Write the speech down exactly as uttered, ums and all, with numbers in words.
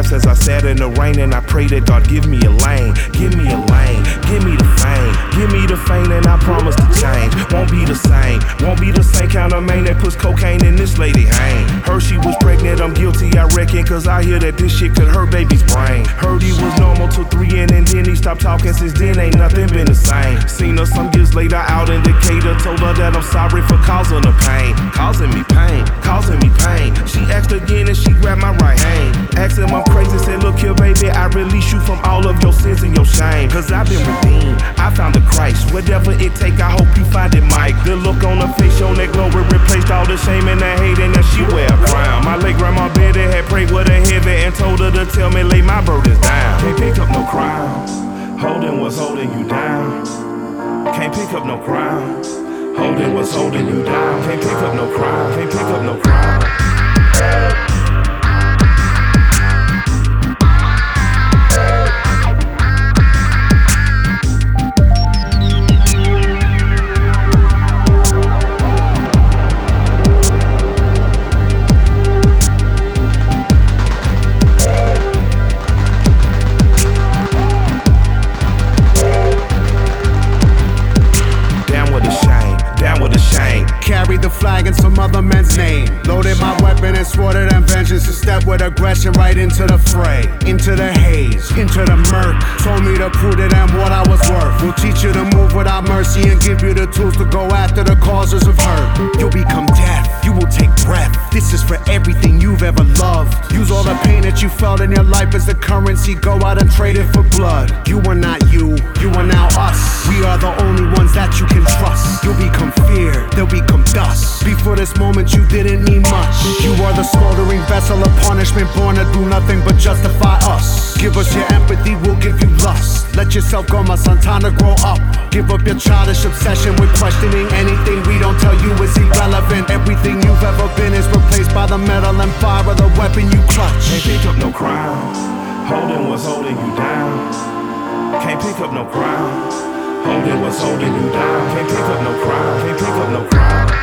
times since I sat in the rain and I pray that God give me a lane. Give me a lane, give me the fame. Give me the fame and I promise to change. Won't be the same, won't be the same kind of man that puts cocaine in this lady hang. Heard she was pregnant, I'm guilty I reckon, cause I hear that this shit could hurt baby's brain. Heard he was normal till three in and then he stopped talking, since then ain't nothing been the same. Seen her some years later out in Decatur, told her that I'm sorry for causing her pain. Causing me pain, causing me pain. She asked again and she grabbed my right hand. Asked him I'm crazy, said look here baby, I release you from all of your sins and your shame. Cause I've been redeemed, I found the Christ. Whatever it take, I hope you find it, Mike. The look on her face, on that glory replaced all the shame and the hate, and now she wear a crown. My late grandma Betty had prayed with her heavy and told her to tell me lay my burdens down. Can't pick up no crowns, holding what's holding you down. Can't pick up no crown, holding what's holding you down. Can't pick up no crown, can't pick up no crown. Carried the flag in some other man's name. Loaded my weapon and swore to them vengeance to step with aggression right into the fray. Into the haze, into the murk. Told me to prove to them what I was worth. We'll teach you to move without mercy and give you the tools to go after the causes of hurt. You'll become death, you will take breath. This is for everything you've ever loved. Use all the pain that you felt in your life as the currency. Go out and trade it for blood. You are not you, you are now us. We are the only ones that you can trust. You'll become fear, they'll become dust. Before this moment you didn't need much. You are the smoldering vessel of punishment, born to do nothing but justify us. Give us your empathy, we'll give you lust. Let yourself go, my son, time to grow up. Give up your childish obsession with questioning. Anything we don't tell you is irrelevant. Everything you've ever been is replaced by the metal and fire of the weapon you clutch. Can't pick up no crowns, holding what's holding you down. Can't pick up no crowns, holding what's holding you down. Can't pick up no crown, can't pick up no crown.